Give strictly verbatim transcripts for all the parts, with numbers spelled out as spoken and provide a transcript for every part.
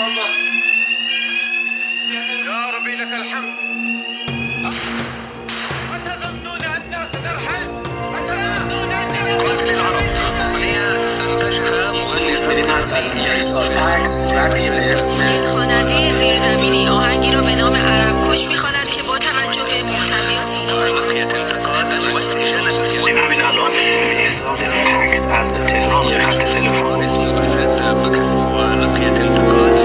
الله. يا ربي لك الحمد. أتظنون أننا سنرحل؟ أتظنون أننا قاتل العرب أغنية أنتجها مغني فرانسوی یک خواننده زیرزمینی آهنگی را به نام عرب کش می‌خواند که با توجه به محتویات بقیت انتقاد و استیشن ببین الان حساب عکس از تلفن خط تلفن بکس و لقیت انتقاد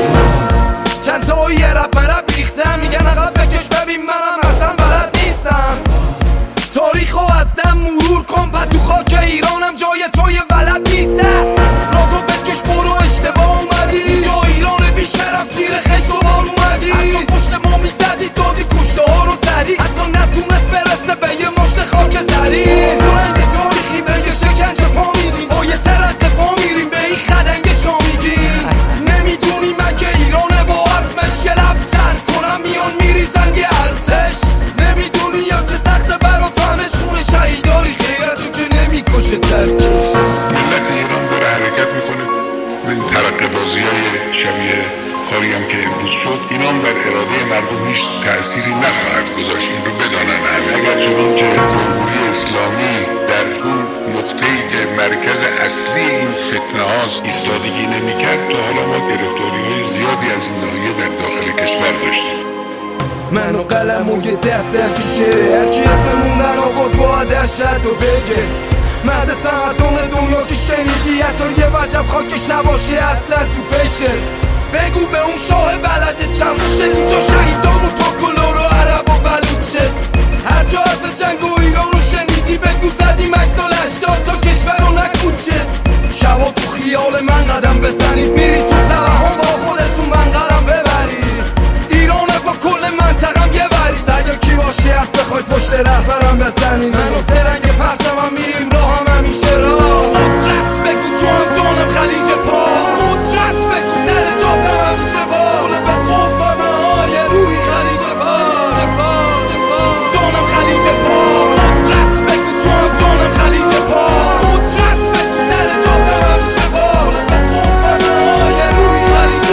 چند تا یه رپ مرب ریختم میگن عقب بکش ببین منم اصلا بلد نیستم تاریخو از دم مرور کن بعد تو خاک ایرانم جای توی ولد نیستم را تو بکش برو اشتباه اومدی اینجا ایران بی شرف زیر خشت و بار اومدی حتی پشت ما میزدی دادی کشته ها رو سری حتی نتونست برسه به یه مشت خاک زری رنگ تاریخی به یه شکنجه پا میدیم با یه ترق پا میریم به این خدنگ شا میگیم نمیدونی مگه ایرانه با اسمش یه لب تر کنم میان میریزن یه ارتش نمیدونی یا که سخت برات همش خونه شهیداری خیرتو که نمیکشه ترکش ملت ایران داره حرکت میکنه و این ترقه بازی های شبیه کاری هم که امروز شد اینام بر اراده مردم هیچ تأثیری نخواهد گذاشت. این رو بدانن همه. اگر چنانچه جمهوری اسلامی در اون نقطه‌ای که مرکز اصلی این فتنه هاست ایستادگی نمی‌کرد تا حالا ما گرفتاری های زیادی از این ناحیه در داخل کشور داشتیم. من و قلم و یه دفتر کشه هرکی اسممون در آورد باید ارشد و بگه مرد تمدن دنیا که شنیدی حتی یه وجب خاکش نباشه اصلا تو فکر بگو به اون شاه بلده چند شد اینجا شهیدان و ترکلو رو عرب و بلوچه هر جا حرف جنگ و ایران رو شنیدی بگو زدیم هشت سال هشتاد تا کشور رو نکوچه شبا تو خیال من قدم بزنید میرید تو توهم با خودتون منقرم ببرید ایرانه با کل منطقم یه وری سگه کی باشی حرف بخواید پشت رهبرم بزنید من و سرنگ پرچمم میریم راه هم همیشه راست قدرت بگو تو هم جانم خلیج پا قدرت بگو سر جاتم همیشه بال به قوم های روی خلیج فاز فاز فاز جانم خلیج پا قدرت بگو تو هم جانم خلیج پا قدرت بگو سر جاتم همیشه بال به قوم های روی خلیج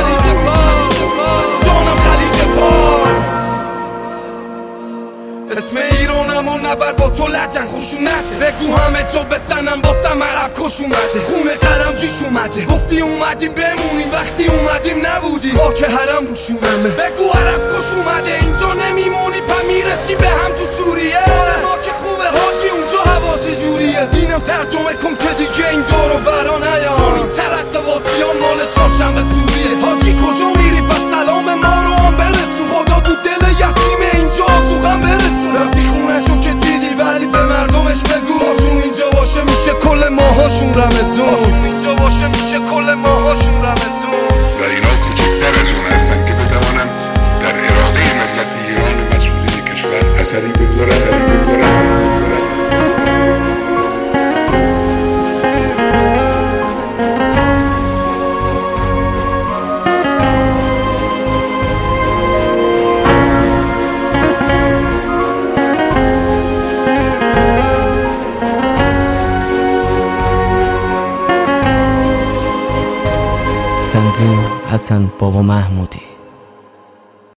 فاز فاز جانم خلیج پاس اسم ایرانم و نبر با تو لجن خوشونت بگو همه جا بسنم باسم عرب کش اومده خونه قلم جیش اومده گفتی اومدیم بمونیم وقتی اومدیم نبودی خاک حرم روشونمه بگو عرب کش اومده اینجا نمیمونی پا میرسی به هم تو سوریه ما که خوبه حاجی اونجا هوا چجوریه اینم ترجمه کن که دیگه این دور و ورا نیام چون این ترق واسیان مال چهارشنبه سوریه حاجی کجا میری پس سلام ما رو هم برسون خدا تو دل یتیم اینجا آسوغم برسون رفتی خونشو که دیدی ولی به مردمش بگو هاشون اینجا باشه میشه کل ماهاشون رمزون اینجا باشه میشه کل ماهاشون رمزون و اینا کوچکتر از اون هستن که بتوانن در اراده ملت ایران و مسئولین کشور اثری بگذاره اثری بگذاره اثری بگذاره تنظیم حسن بابا محمودی.